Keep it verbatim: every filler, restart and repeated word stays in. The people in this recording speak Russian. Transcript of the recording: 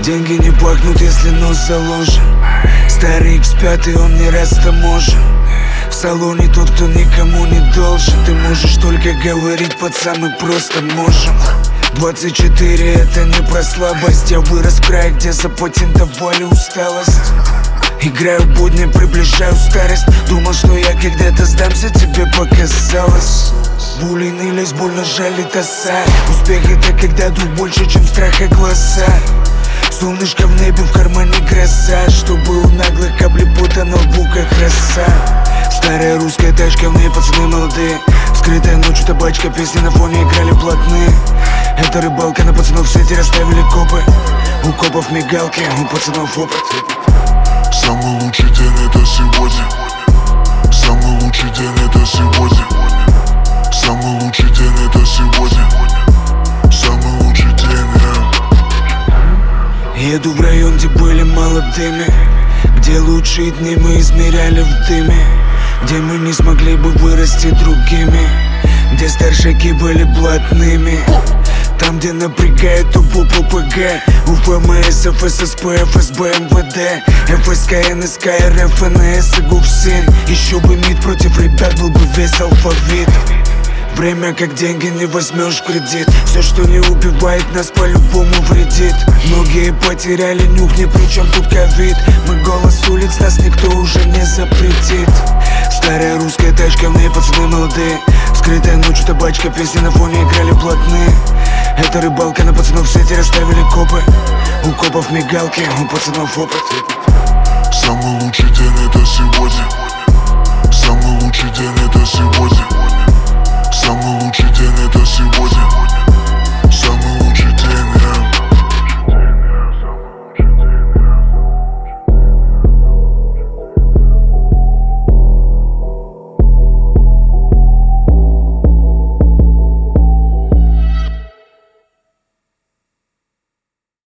Деньги не пахнут, если нос заложен. Старый икс пять, он не раз таможен. В салоне тот, кто никому не должен. Ты можешь только говорить, пацан, мы просто можем. Двадцать четыре это не про слабость. Я вырос в крае, где запатентовали усталость. Играю в будни, приближаю старость. Думал, что я когда-то сдамся, тебе показалось. Були нылись, больно жали тоса. Успех это когда дух больше, чем страх и глаза. Солнышко в небе, в кармане гроза. Чтобы у наглых облепота на лбу как роса. Старая русская тачка, в ней пацаны молодые. Скрытая ночью табачка, песни на фоне играли блатные. Это рыбалка, на пацанов в сети расставили копы. У копов мигалки, у пацанов опыт. Самый лучший день это сегодня. Самый лучший день это сегодня. Самый лучший день это сегодня. Самый лучший день, yeah. Еду в район, где были молодыми, где лучшие дни мы измеряли в дыме, где мы не смогли бы вырасти другими, где старшаки были блатными. Там, где напрягает УБУ, ППГ, УФМС, ФССП, ФСБ, МВД, ФСК, НСК, РФ, НС и ГУФСИН. Еще бы МИД против ребят, был бы весь алфавит. Время как деньги не возьмешь в кредит. Все, что не убивает нас, по-любому вредит. Многие потеряли нюх, ни при чем тут ковид. Мы голос улиц, нас никто уже не запретит. Старая русская тачка, в ней пацаны молодые. Скрытая ночью табачка, песни на фоне играли блатные. Это рыбалка, на пацанов в сети расставили копы. У копов мигалки, у пацанов опыт. Самый лучший день это сегодня. Самый лучший день это сегодня.